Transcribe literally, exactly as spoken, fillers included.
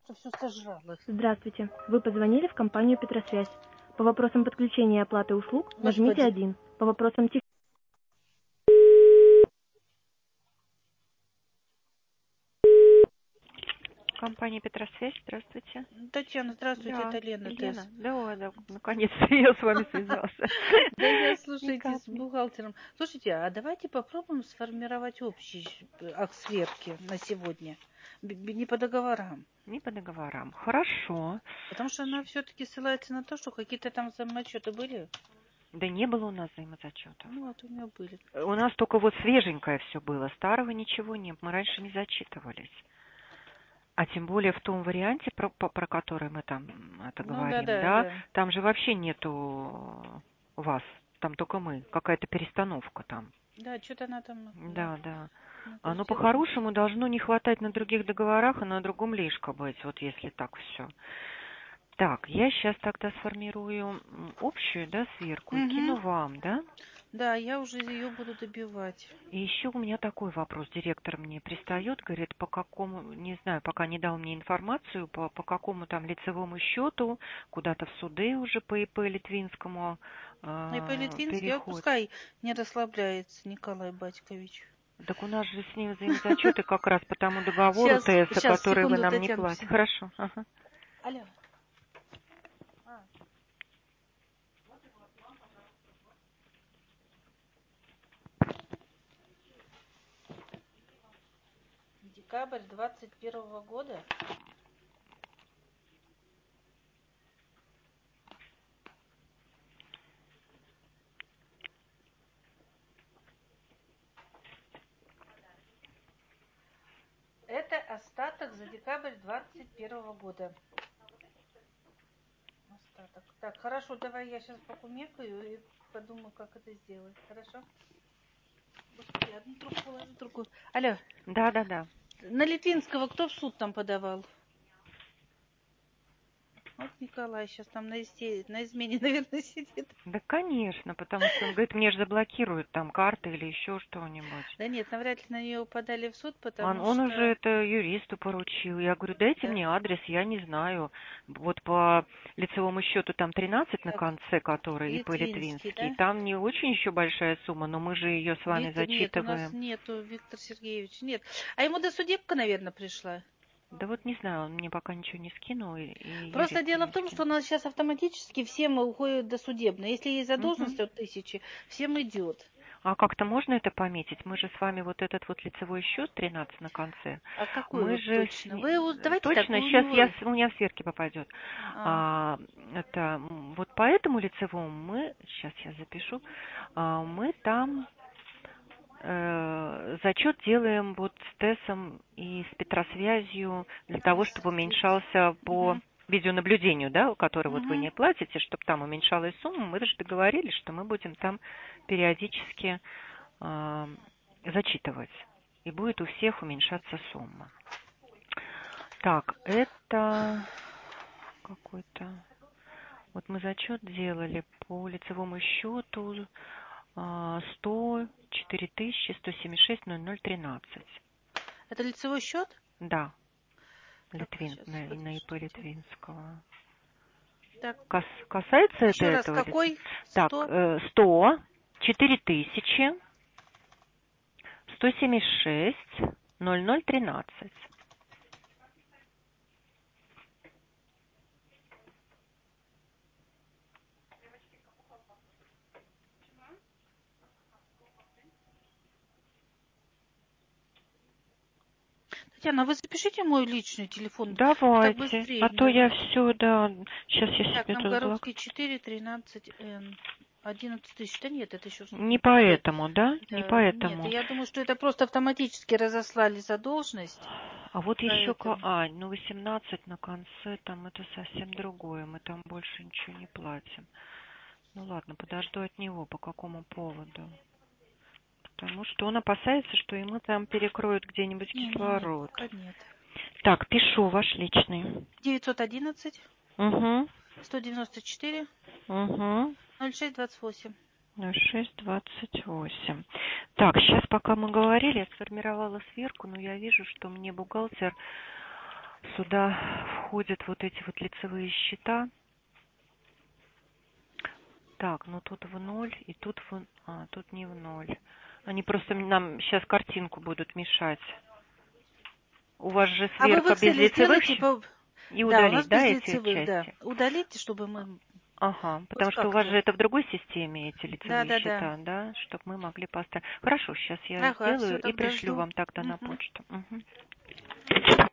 что все сожрало. Здравствуйте. Вы позвонили в компанию Петросвязь. По вопросам подключения и оплаты услуг нажмите один. По вопросам тех... Компания Петросвязь, здравствуйте. Татьяна, здравствуйте, Да, это Лена. Лена, Тест. да, да, наконец-то я с вами связался. Да я, слушайте, с бухгалтером. Слушайте, а давайте попробуем сформировать общий акт сверки на сегодня. Не по договорам. Не по договорам. Хорошо. Потому что она все-таки ссылается на то, что какие-то там взаимоотчеты были. Да не было у нас взаимозачетов. Ну вот у меня были. У нас только вот свеженькое все было. Старого ничего нет. Мы раньше не зачитывались. А тем более в том варианте, про, про который мы там это Ну да, говорим, да, да, да. там же вообще нету вас, там только мы, какая-то перестановка там. Да, что-то она там... Да, да. Ну, Оно короче, по-хорошему должно не хватать на других договорах, а на другом лишка быть, вот если так все. Так, я сейчас тогда сформирую общую, да, сверку и кину угу. вам, да? Да, я уже ее буду добивать. И еще у меня такой вопрос. Директор мне пристает, говорит, по какому, не знаю, пока не дал мне информацию, по, по какому там лицевому счету, куда-то в суды уже по ИП Литвинскому э, И по Литвински, а переходит. пускай не расслабляется Николай Батькович. Так у нас же с ним взаимозачеты как раз по тому договору Сейчас, ТС, сейчас, который вы секунду, нам не Татьяна. платите. Хорошо. Ага. Алло. А. Декабрь двадцать первого года. Это остаток за декабрь двадцать первого года. Остаток. Так, хорошо, давай я сейчас покумекаю и подумаю, как это сделать. Хорошо? Господи, одну трубку положи, другую. Алло. Да, да, да. На Литвинского кто в суд там подавал? Вот Николай сейчас там на, исте... на измене, наверное, сидит. Да, конечно, потому что он говорит, мне же заблокируют там карты или еще что-нибудь. Да нет, навряд ли на нее подали в суд, Он, потому он что... уже это юристу поручил. Я говорю, дайте Да. мне адрес, я не знаю. Вот по лицевому счету там тринадцать на Так, конце, который ИП Литвинский, Литвинский. да? Там не очень еще большая сумма, но мы же ее с вами Виктор, нет, у нас зачитываем. нету, Виктор Сергеевич, нет. А ему досудебка, наверное, пришла. Да вот не знаю, он мне пока ничего не скинул, и, и Просто юристу дело не в том, что скинул. у нас сейчас автоматически всем уходит досудебно. Если есть задолженность Угу. от тысячи, всем идет. А как-то можно это пометить? Мы же с вами вот этот вот лицевой счет тринадцать на конце. А какой Мы вот же с... точно? Вы его, давайте так, точно вы у сейчас я него... с- у меня в сверке попадет. А, А, это м, вот по этому лицевому мы сейчас я запишу. А, мы там э, зачет делаем вот с ТЭСом и с Петросвязью для того, чтобы уменьшался по угу, видеонаблюдению, да, который вот вы угу. не платите, чтобы там уменьшалась сумма. Мы же договорились, что мы будем там периодически э, зачитывать. И будет у всех уменьшаться сумма. Так, это какой-то... Вот мы зачет делали по лицевому счету сто четыре тысячи сто семьдесят шесть ноль ноль тринадцать. Это лицевой счет? Да, Так, Литвин, сейчас, на, на ИП подождите. Литвинского. Так, Кас, касается это еще раз, этого лица? какой? Так, Сто? э, сто четыре тысячи сто семьдесят шесть ноль ноль тринадцать. Татьяна, вы запишите мой личный телефон. Так Давайте, быстрее а то для... я все, да, сейчас я Так, себе тут блок... Новгородский четыре, тринадцать Н. одиннадцать тысяч. Да нет, это еще что-то Не не подходит. поэтому, да? Не Да, нет, поэтому. я думаю, что это просто автоматически разослали задолженность. А вот еще, Поэтому. а, ну восемнадцать на конце, там это совсем другое, мы там больше ничего не платим. Ну ладно, подожду от него, по какому поводу. Потому что он опасается, что ему там перекроют где-нибудь Не-не-не, кислород. пока нет. Так, пишу ваш личный. девятьсот одиннадцать Угу, сто девяносто четыре угу. ноль шесть двадцать восемь. ноль шесть двадцать восемь. Так, сейчас пока мы говорили, я сформировала сверку, но я вижу, что мне бухгалтер сюда выходят вот эти вот лицевые счета. Так, ну тут в ноль, и тут в... А, тут не в ноль. Они просто нам сейчас картинку будут мешать. У вас же А вы в сверка без Excel лицевых сделайте, счетов? по... И да, у удалить, нас да, без эти лицевых, да. части? Удалите, чтобы мы Ага, хоть потому что у вас как-то. же это в другой системе, эти Да, лицевые да, да. счета, да, чтобы мы могли поставить. Хорошо, сейчас я Ага, все, сделаю и тогда пришлю жду. вам тогда на Мгм. почту. Угу.